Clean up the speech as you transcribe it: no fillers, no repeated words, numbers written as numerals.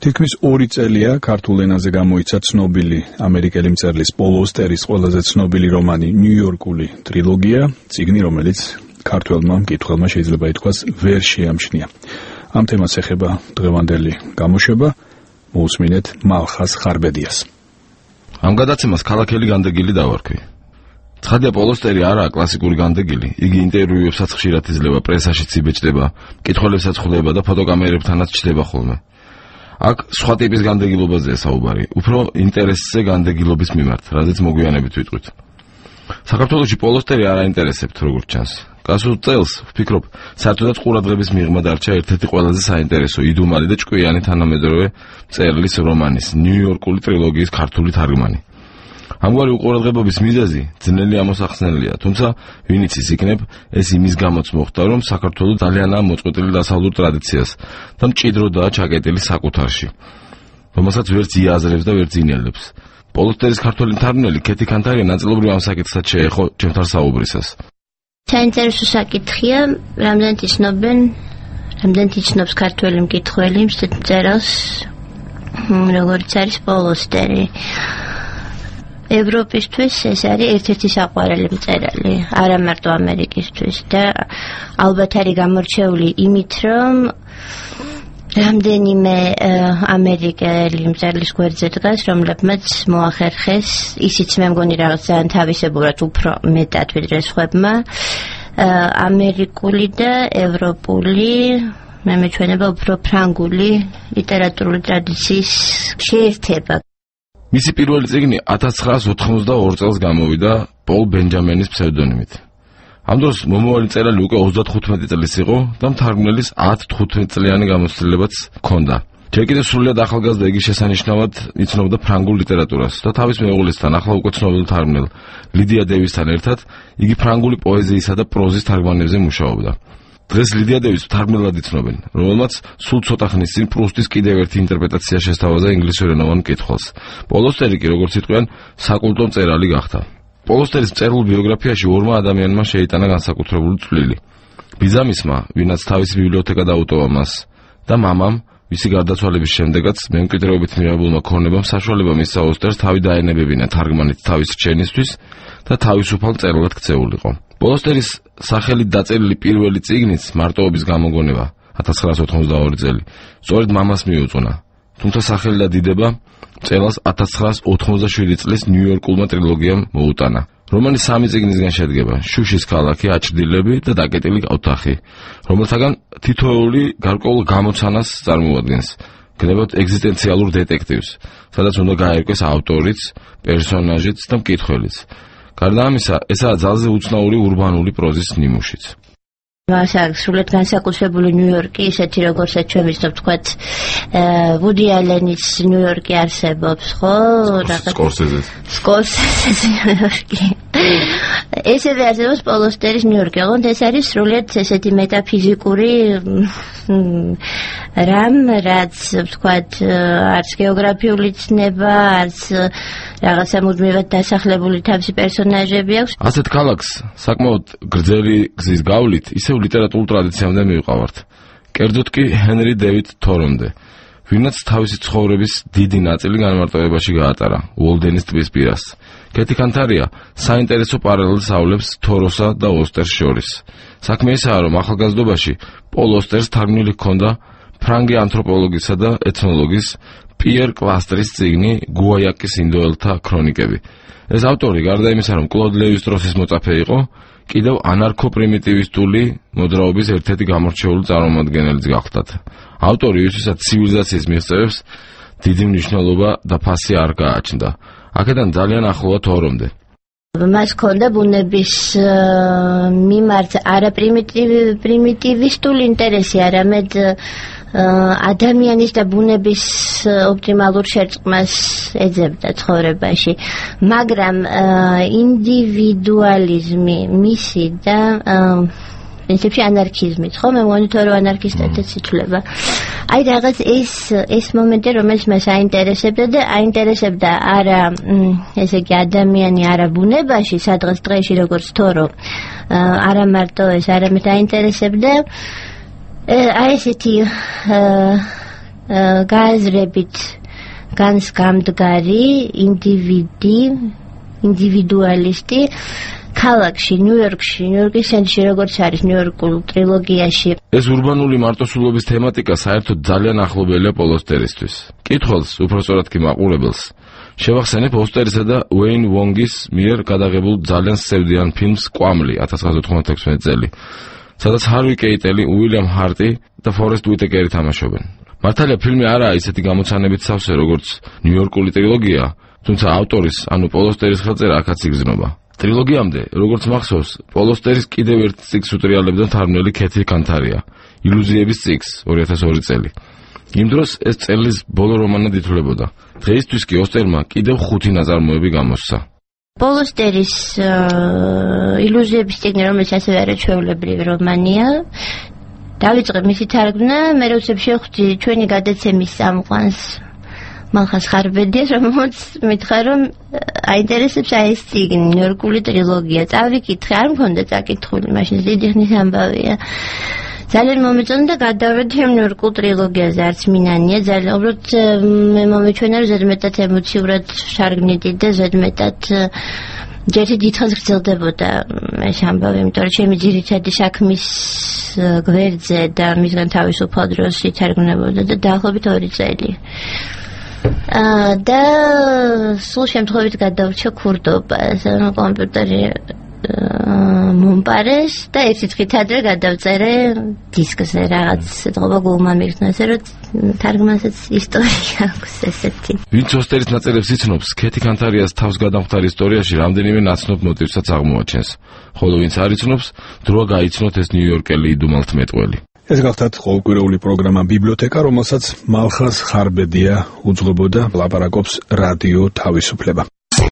თითქმის 2 წელია ქართულ ენაზე გამოიცა ცნობილი ამერიკელი მწერლის პოლ ოსტერის ყველაზე ცნობილი რომანი ნიუ-იორკული ტრილოგია, წიგნი, რომელიც ქართველმა მკითხველმა შეიძლება ითქვას ვერ შეამჩნია. ამ თემას ეხება დღევანდელი გამოშვება, მოусმინეთ მალხას ხარბედიას. ამ გადაცემას ქალაქელი განდეგილი დავარქვი. ცხადია, პოლ ოსტერი არაა კლასიკური განდეგილი. იგი ინტერვიუებსაც ხშირად იძლევა, პრესაშიც იბეჭდება, მკითხველებსაც ხვდება და ფოტოკამერებთანაც ჩდება ხოლმე. აქ სხვა ტიპის განდეგილობაზეა საუბარი, უფრო ინტერესზე განდეგილობის მიმართ, რაზეც მოგვიანებით ვიტყვით. საქართველოში პოლ ოსტერი არ აინტერესებთ, როგორც ჩანს. გასულ წელს, ვფიქრობ, საერთოდაც ყურადღების მიღმა დარჩა ერთ-ერთი ყველაზე საინტერესო, იდუმალი და ჭკვიანი თანამედროვე მწერლის რომანის ნიუ-იორკული ტრილოგიის ქართული თარგმანი. ამგვარი უყურადღებობის მიზეზი ძნელი ამოსახსნელია, თუმცა ვინც ის იქნებ, ეს იმის გამოც მოხდა, რომ საქართველოს ძალიანაა მოწყვეტილი დასავლურ ტრადიციას და მჭიდროდაა ჩაკეტილი საკუთარში, რომელსაც ვერც იაზრებს და ვერც ინელებს. პოლ ოსტერის ქართველი მთარგმნელი ქეთი ქანთარია ნაწილობრივ ამ საკითხსაც შეეხო ჩემთან საუბრისას. საინტერესო საკითხია, რამდენად იცნობს ქართველი მკითხველი მსეთ მწერალს, როგორც არის პოლ ოსტერი. ევროპისთვის ეს არის ერთ-ერთი საყვარელი მწერალი, არა მარტო ამერიკისთვის და ალბათ არის გამორჩეული იმით, რომ რამდენიმე ამერიკელი მწერლის გვერდზე დგას, რომლებმაც მოახერხეს, ისიც მე მგონი რაღაც ძალიან თავისებურად უფრო მეტად ვიდრე სხვებმა, ამერიკული და ევროპული, მე მეჩვენება უფრო ფრანგული ლიტერატურული ტრადიციის შეერთება. მისი პირველი წიგნი 1982 წელს გამოვიდა პოლ ბენჯამენის ფსევდონიმით. ამ დროს მომავალი მწერალი უკვე 35 წლის იყო და მთარგმნელის 10-15 წლიანი გამოცდილებაც ჰქონდა. ჯერ კიდევ სრულიად ახალგაზრდა იგი შესანიშნავად იცნობდა ფრანგულ ლიტერატურას და თავის მეუღლესთან, ახლა უკვე ცნობილ მთარგმნელ ლიდია დევისთან ერთად იგი ფრანგული პოეზიისა და პროზის თარგმანებზე მუშაობდა. დღეს ლიდია დევისს მთარგმნელად იცნობენ, რომელმაც სულ ცოტა ხნის წინ პრუსტის კიდევ ერთი ინტერპრეტაცია შესთავაზა ინგლისურენოვან მკითხველს. პოლ ოსტერი კი, როგორც იტყვიან, საკულტო მწერალი გახდა. პოლ ოსტერის მწერლულ ბიოგრაფიაში ორმა ადამიანმა შეიტანა განსაკუთრებული წვლილი. ბიძამისმა, ვინაც თავისი ბიბლიოთეკა დაუტოვა მას, და მამამ, ვისი გარდაცვალების შემდეგაც მემკვიდრეობით მიღებულმა ქონებამ საშუალება მისცა ოსტერს თავი დაენებებინა თარგმანით თავის რჩენისთვის და თავისუფალ მწერლად ქცეულიყო. პოლ ოსტერის სახელით დაწერილი პირველი წიგნიც მარტოობის გამოგონება 1982 წელი სწორედ მამას მიუძღვნა, თუმცა სახელი და დიდება მწერალს 1987 წლის ნიუ-იორკულმა ტრილოგიამ მოუტანა. რომანი 3 წიგნისგან შედგება: შუშის ქალაქი, აჭრდილები და დაკეტილი ოთახი, რომელთაგან თითოეული გარკვეულ გამოცანას წარმოადგენს. გნებავთ ეგზისტენციალურ დეტექტივს, სადაც უნდა გაერკვეს ავტორიც, პერსონაჟიც და მკითხველიც. გარდა ამისა, ესაა ძალზე უცნაური ურბანული პროზის ნიმუშიც. მას სრულიად განსაკუთრებული ნიუ-იორკი, ისეთი როგორცაც ჩვენ ვიცნობთ, თქვათ, ვუდი ალენის ნიუ-იორკი არსებობს, ხო? სკორსეზეს ნიუ-იორკი. ესევე არსებობს პოლ ოსტერის ნიუ-იორკი, ოღონდ ეს არის სრულიად ესეთი მეტაფიზიკური რამ, რაც, თქვათ, არც გეოგრაფიული ცნება, არც რაღაცა მუდმივად დასახლებული თავისი პერსონაჟები აქვს. ასეთ ქალაქს საკმაოდ გრძელი გზის გავლით ისევ ლიტერატურულ ტრადიციამდე მივყავართ. კერძოდ კი ჰენრი დევიდ თორომდე, ვინაც თავისი ცხოვრების დიდი ნაწილი განმარტოებაში გაატარა უოლდენის ტბის პირას. ქეთი ქანთარია საინტერესო პარალელს ავლებს თოროსა და ოსტერს შორის. საქმე ისაა, რომ ახალგაზრდობაში პოლ ოსტერს თარგმნილი ჰქონდა ფრანგი ანთროპოლოგისა და ეთნოლოგის პიერ კლასტრის წიგნი გუაიაკის ინდოელთა ქრონიკები. ეს ავტორი, გარდა იმისა, რომ კლოდ ლევის დროსის მოწაფე იყო, კიდევ ანარქო-პრიმიტივისტული მოძრაობის ერთ-ერთი გამორჩეული წარმომადგენელიც გახლდათ. ავტორი, ვისთვისაც ცივილიზაციის მიღწევებს დიდი მნიშვნელობა და ფასი არ გააჩნდა. აქედან ძალიან ახლოა თორომდე. მას ჰქონდა ბუნების მიმართ არა პრიმიტივისტული ინტერესი, არამედ ადამიანის და ბუნების ოპტიმალურ შერწყმას ეძებდა ცხოვრებაში, მაგრამ ინდივიდუალიზმი მისი და პრინციპში ანარქიზმით, ხო? მე მონიტორო ანარქისტებიც ითვლება. აი რაღაც ეს მომენტი, რომელიც მას აინტერესებდა და აინტერესებდა არა ესე იგი ადამიანი არა ბუნებაში, სადღაც დღეში როგორც თორო, არა მარტო ეს, არამედ აინტერესებდა აი ესეთი გააზრებით განსგამდგარი ინდივიდუალისტი ქალაქში, ნიუ-იორკის ცენტრში, როგორც არის ნიუ-იორკულ ტრილოგიაში. ეს ურბანული მარტოსულობის თემატიკა საერთოდ ძალიან ახლობელია პოლოსტერისთვის. კითხველს, უпростоრად კი მაყურებელს, შევახსენებ ოსტერისა და უეინ ვონგის მიერ გადაღებულ ძალიან სევდიან ფილმს კვამლი 1996 წელი, სადაც ჰარვი კეიტელი, უილიამ ჰარტი და ფორესტ უიტეკერი თამაშობენ. მართალია ფილმი არაა ისეთი გამოცანებით სავსე, როგორც ნიუ-იორკული ტრილოგია, თუმცა ავტორის, ანუ პოლოსტერის ხელწერა აქაც იგრძნობა. ტრილოგიამდე, როგორც მახსოვს, პოლოსტერის კიდევ ერთ წიგნს უტრიალებდა თარგმნელი ქეთი კანთარია, ილუზიების წიგნს 2002 წელი. იმ დროს ეს წელს ბოლო რომანად ითვლებოდა. დღეისთვის კი ოსტერმა კიდევ 5 ნაწარმოები გამოსცა. პოლოსტერის ილუზიების წიგნი, რომელიც ასევე არაჩვეულებრივი რომანია, დავიწყე მისი თარგმნა, მე როცა შევხვდი ჩვენი გადაცემის წამყვანს მალხას ხარბედიას, რომელმაც მითხრა, რომ აინტერესებს ეს წიგნი, ნიუ-იორკული ტრილოგია. წავიკითხე, არ მქონდა წაკითხული, მაშინ დიდი ხნის ამბავია. ძალიან მომეწონა და გადავედი ამ ნიუ-იორკულ ტრილოგიაზე, არც მინანია, ძალიან უბრალოდ მე მომეჩვენა, რომ ზედმეტად ემოციურად შარგნიდი და ზედმეტად ჯერ დიდხანს გრძელდებოდა ეს ამბავი, იმიტომ რომ ჩემი ძირითადი საქმის გვერდზე და მისგან თავისუფალ დროს ითარგმნებოდა და დაახლოებით 2 წელი. და სულ შემთხვევით გადავრჩა ქურდობა, კომპიუტერი მომპარეს და ერთი დღით ადრე გადავწერე დისკზე რაღაც ეთყობა გულმა მიგრძნა, ასე რომ თარგმანსაც ისტორია აქვს ესეთი. ვინც ოსტერის ნაწერებს იცნობს, ქეთი კანთარიას თავს გადამხდარ ისტორიაში რამდენიმე ნაცნობ მოტივსაც აღმოაჩენს, ხოლო ვინც არ იცნობს, დროა გაიცნოთ ეს ნიუ-იორკელი იდუმალთმეტყველი. ეს გახლავთ ყოველკვირეული პროგრამა ბიბლიოთეკა, რომელსაც მალხას ხარბედია უძღვებოდა, ლაპარაკობს რადიო თავისუფლება.